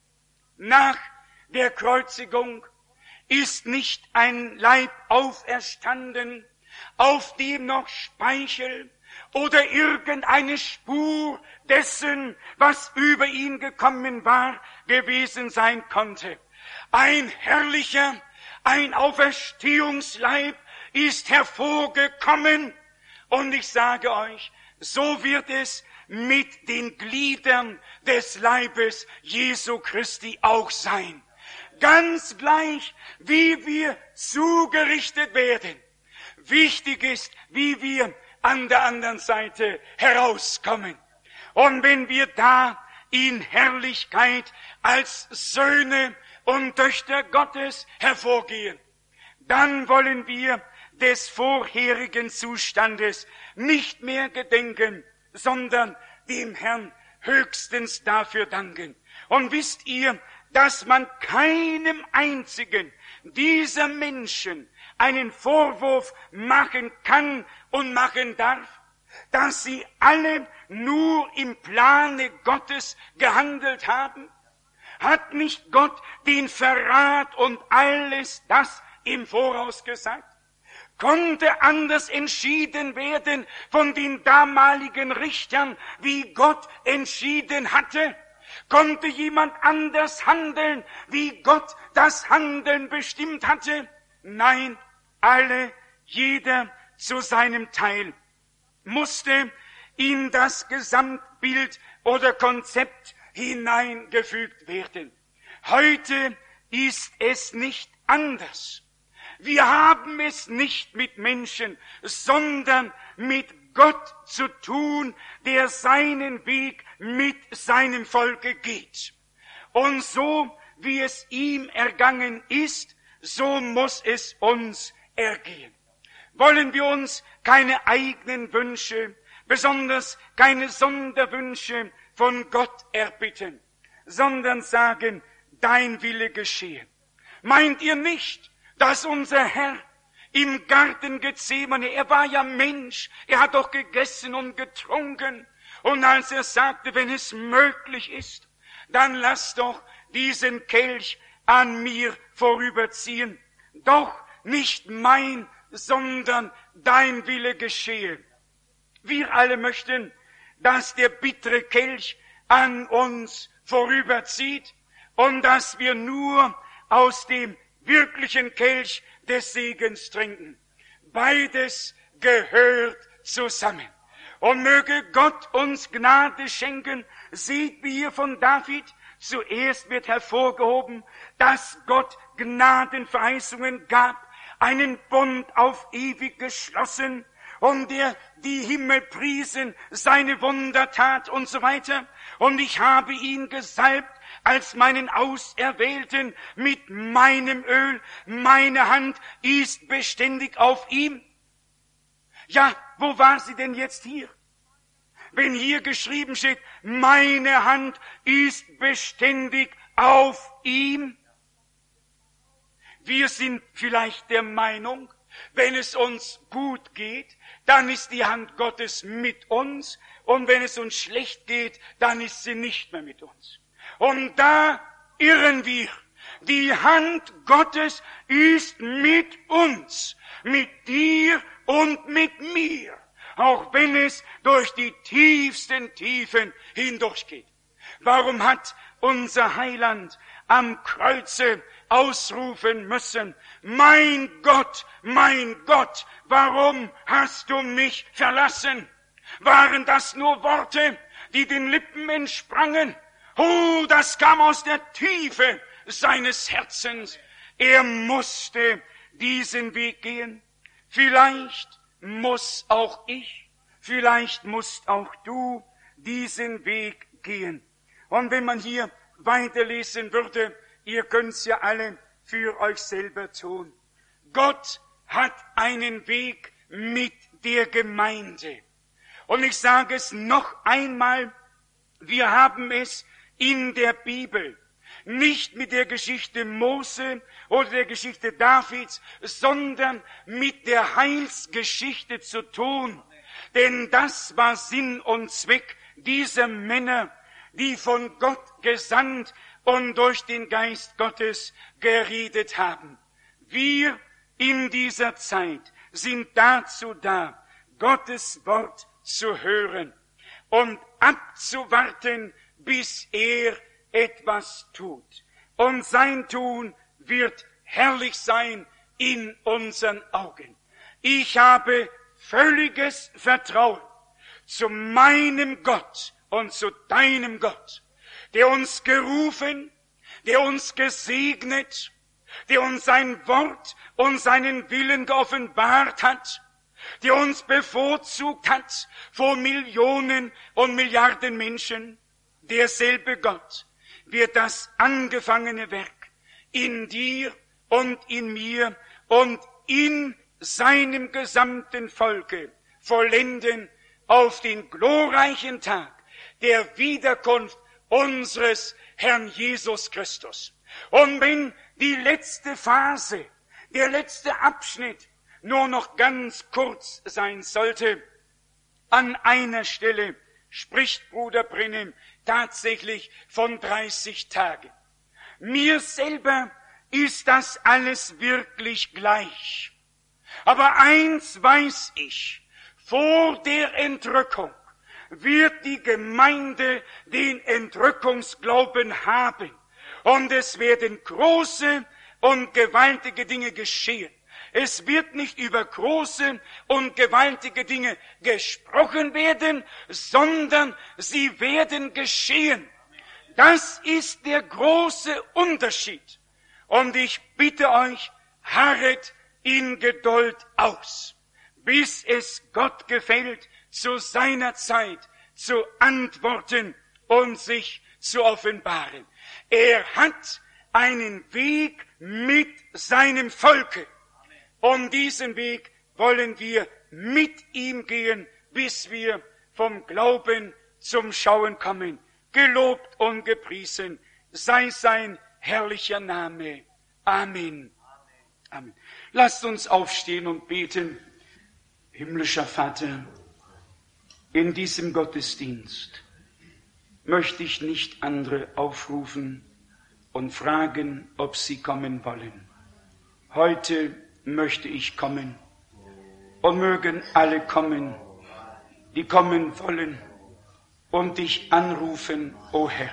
Nach der Kreuzigung ist nicht ein Leib auferstanden, auf dem noch Speichel oder irgendeine Spur dessen, was über ihn gekommen war, gewesen sein konnte. Ein herrlicher, ein Auferstehungsleib ist hervorgekommen. Und ich sage euch, so wird es mit den Gliedern des Leibes Jesu Christi auch sein. Ganz gleich, wie wir zugerichtet werden. Wichtig ist, wie wir an der anderen Seite herauskommen. Und wenn wir da in Herrlichkeit als Söhne und Töchter Gottes hervorgehen, dann wollen wir des vorherigen Zustandes nicht mehr gedenken, sondern dem Herrn höchstens dafür danken. Und wisst ihr, dass man keinem einzigen dieser Menschen einen Vorwurf machen kann und machen darf, dass sie alle nur im Plane Gottes gehandelt haben? Hat nicht Gott den Verrat und alles das im Voraus gesagt? Konnte anders entschieden werden von den damaligen Richtern, wie Gott entschieden hatte? Konnte jemand anders handeln, wie Gott das Handeln bestimmt hatte? Nein, alle, jeder zu seinem Teil, musste in das Gesamtbild oder Konzept hineingefügt werden. Heute ist es nicht anders. Wir haben es nicht mit Menschen, sondern mit Gott zu tun, der seinen Weg mit seinem Volke geht. Und so, wie es ihm ergangen ist, so muss es uns ergehen. Wollen wir uns keine eigenen Wünsche, besonders keine Sonderwünsche von Gott erbitten, sondern sagen, dein Wille geschehe. Meint ihr nicht, dass unser Herr im Garten Gethsemane, er war ja Mensch, er hat doch gegessen und getrunken, und als er sagte, wenn es möglich ist, dann lass doch diesen Kelch an mir vorüberziehen, doch nicht mein, sondern dein Wille geschehe. Wir alle möchten, dass der bittere Kelch an uns vorüberzieht und dass wir nur aus dem wirklichen Kelch des Segens trinken. Beides gehört zusammen. Und möge Gott uns Gnade schenken. Seht, wie hier von David zuerst wird hervorgehoben, dass Gott Gnadenverheißungen gab, einen Bund auf ewig geschlossen, und der die Himmel priesen, seine Wundertat und so weiter. Und ich habe ihn gesalbt als meinen Auserwählten mit meinem Öl. Meine Hand ist beständig auf ihm. Ja, wo war sie denn jetzt hier? Wenn hier geschrieben steht, meine Hand ist beständig auf ihm. Wir sind vielleicht der Meinung, wenn es uns gut geht, dann ist die Hand Gottes mit uns, und wenn es uns schlecht geht, dann ist sie nicht mehr mit uns. Und da irren wir. Die Hand Gottes ist mit uns, mit dir und mit mir, auch wenn es durch die tiefsten Tiefen hindurchgeht. Warum hat unser Heiland am Kreuze ausrufen müssen, mein Gott, mein Gott, warum hast du mich verlassen? Waren das nur Worte, die den Lippen entsprangen? Oh, das kam aus der Tiefe seines Herzens. Er musste diesen Weg gehen. Vielleicht muss auch ich, vielleicht musst auch du diesen Weg gehen. Und wenn man hier weiterlesen würde, ihr könnt's ja alle für euch selber tun. Gott hat einen Weg mit der Gemeinde. Und ich sage es noch einmal, wir haben es in der Bibel nicht mit der Geschichte Mose oder der Geschichte Davids, sondern mit der Heilsgeschichte zu tun. Denn das war Sinn und Zweck dieser Männer, die von Gott gesandt und durch den Geist Gottes geredet haben. Wir in dieser Zeit sind dazu da, Gottes Wort zu hören und abzuwarten, bis er etwas tut. Und sein Tun wird herrlich sein in unseren Augen. Ich habe völliges Vertrauen zu meinem Gott und zu deinem Gott, der uns gerufen, der uns gesegnet, der uns sein Wort und seinen Willen geoffenbart hat, der uns bevorzugt hat vor Millionen und Milliarden Menschen. Derselbe Gott wird das angefangene Werk in dir und in mir und in seinem gesamten Volke vollenden auf den glorreichen Tag der Wiederkunft unseres Herrn Jesus Christus. Und wenn die letzte Phase der letzte Abschnitt nur noch ganz kurz sein sollte. An einer Stelle spricht Bruder Branham tatsächlich von dreißig Tagen. Mir selber ist das alles wirklich gleich. Aber eins weiß ich, vor der Entrückung wird die Gemeinde den Entrückungsglauben haben. Und es werden große und gewaltige Dinge geschehen. Es wird nicht über große und gewaltige Dinge gesprochen werden, sondern sie werden geschehen. Das ist der große Unterschied. Und ich bitte euch, harret in Geduld aus, bis es Gott gefällt, zu seiner Zeit zu antworten und sich zu offenbaren. Er hat einen Weg mit seinem Volke. Und diesen Weg wollen wir mit ihm gehen, bis wir vom Glauben zum Schauen kommen. Gelobt und gepriesen sei sein herrlicher Name. Amen. Amen. Lasst uns aufstehen und beten. Himmlischer Vater, in diesem Gottesdienst möchte ich nicht andere aufrufen und fragen, ob sie kommen wollen. Heute möchte ich kommen und mögen alle kommen, die kommen wollen und dich anrufen, o Herr.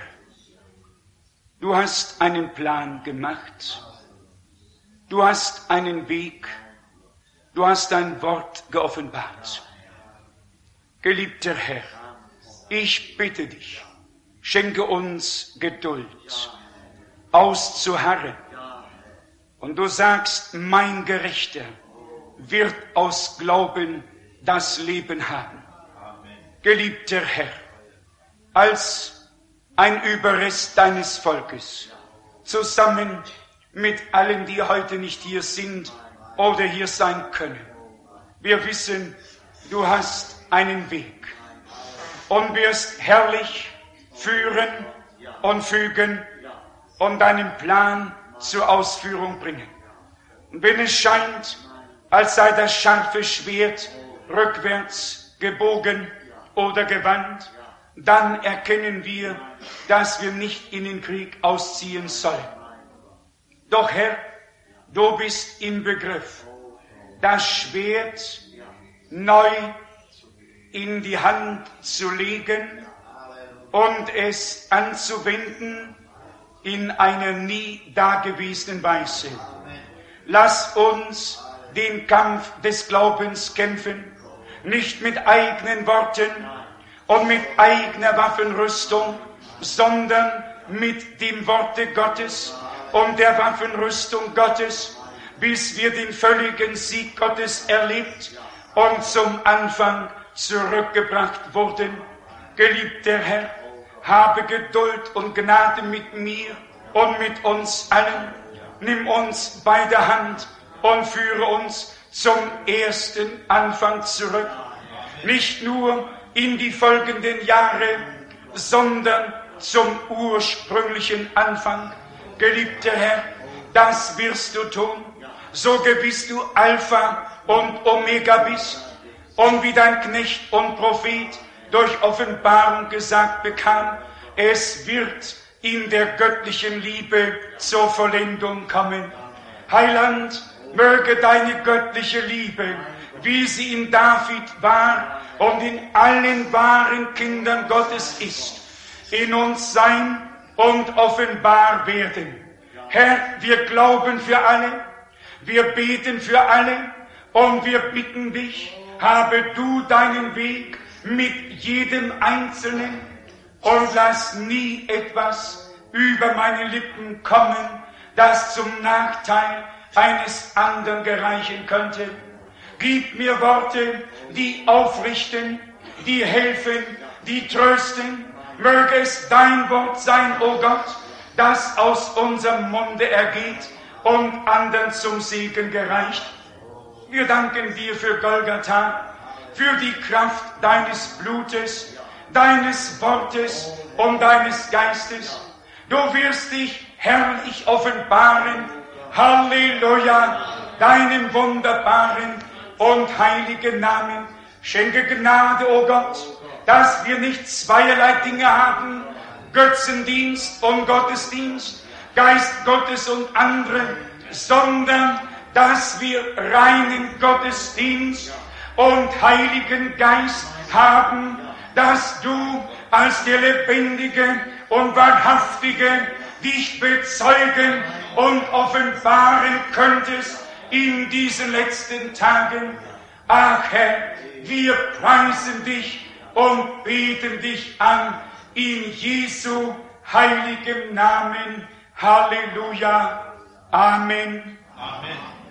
Du hast einen Plan gemacht, du hast einen Weg, du hast dein Wort geoffenbart. Geliebter Herr, ich bitte dich, schenke uns Geduld, auszuharren. Und du sagst, mein Gerechter wird aus Glauben das Leben haben. Geliebter Herr, als ein Überrest deines Volkes, zusammen mit allen, die heute nicht hier sind oder hier sein können, wir wissen, du hast einen Weg und wirst herrlich führen und fügen und deinen Plan zur Ausführung bringen. Und wenn es scheint, als sei das scharfe Schwert rückwärts gebogen oder gewandt, dann erkennen wir, dass wir nicht in den Krieg ausziehen sollen. Doch Herr, du bist im Begriff, das Schwert neu in die Hand zu legen und es anzuwenden in einer nie dagewesenen Weise. Lass uns den Kampf des Glaubens kämpfen, nicht mit eigenen Worten und mit eigener Waffenrüstung, sondern mit dem Worte Gottes und der Waffenrüstung Gottes, bis wir den völligen Sieg Gottes erlebt und zum Anfang zurückgebracht wurden. Geliebter Herr, habe Geduld und Gnade mit mir und mit uns allen. Nimm uns bei der Hand und führe uns zum ersten Anfang zurück. Nicht nur in die folgenden Jahre, sondern zum ursprünglichen Anfang. Geliebter Herr, das wirst du tun, so gewiss du Alpha und Omega bist und wie dein Knecht und Prophet durch Offenbarung gesagt bekam, es wird in der göttlichen Liebe zur Vollendung kommen. Heiland, möge deine göttliche Liebe, wie sie in David war und in allen wahren Kindern Gottes ist, in uns sein und offenbar werden. Herr, wir glauben für alle, wir beten für alle und wir bitten dich, habe du deinen Weg mit jedem Einzelnen und lass nie etwas über meine Lippen kommen, das zum Nachteil eines anderen gereichen könnte. Gib mir Worte, die aufrichten, die helfen, die trösten. Möge es dein Wort sein, o Gott, das aus unserem Munde ergeht und anderen zum Segen gereicht. Wir danken dir für Golgatha, für die Kraft deines Blutes, deines Wortes und deines Geistes. Du wirst dich herrlich offenbaren. Halleluja! deinem wunderbaren und heiligen Namen. Schenke Gnade, o Gott, dass wir nicht zweierlei Dinge haben, Götzendienst und Gottesdienst, Geist Gottes und andere, sondern dass wir reinen Gottesdienst und Heiligen Geist haben, dass du als der Lebendige und Wahrhaftige dich bezeugen und offenbaren könntest in diesen letzten Tagen. Ach Herr, wir preisen dich und beten dich an in Jesu heiligem Namen. Halleluja. Amen. Amen.